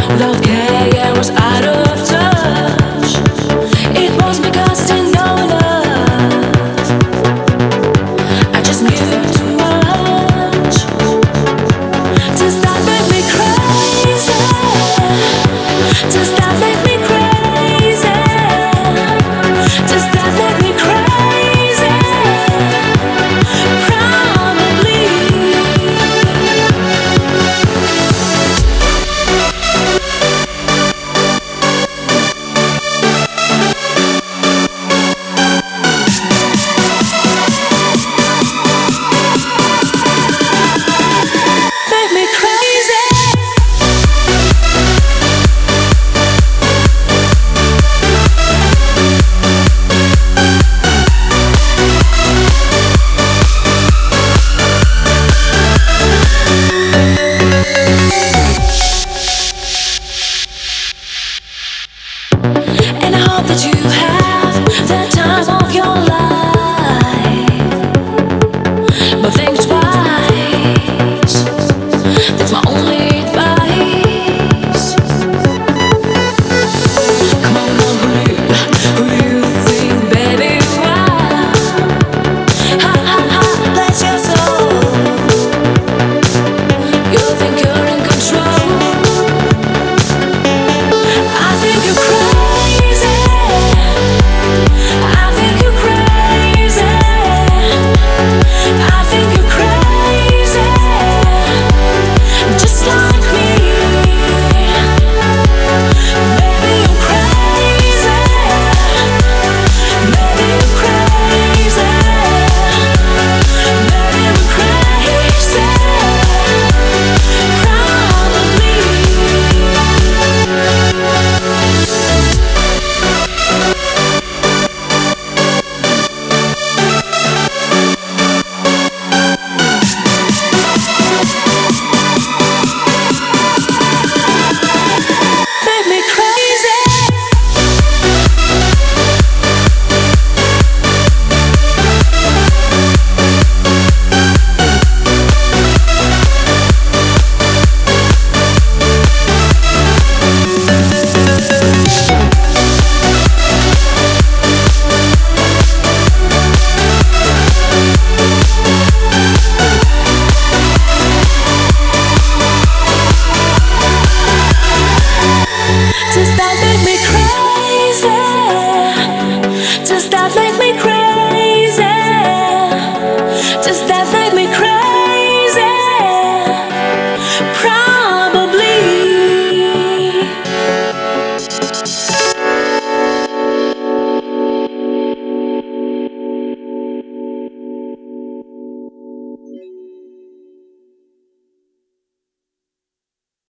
without care, was out of touch. It was because I didn't know enough. I just knew too much. Does that make me crazy? Does that make me crazy? Does that make me crazy? Probably. Make me crazy. And I hope that you have the time of your life. But think twice. That's my only advice. Come on, now, who do you think, baby? Why? Ha ha ha, bless your soul. You think you're in control. I think you're crazy. I think you're crazy. I think you're crazy. Just like me. Maybe you're crazy. Maybe you're crazy. Maybe you're crazy. Probably. Make me crazy. Does that make me crazy? Does that make me crazy?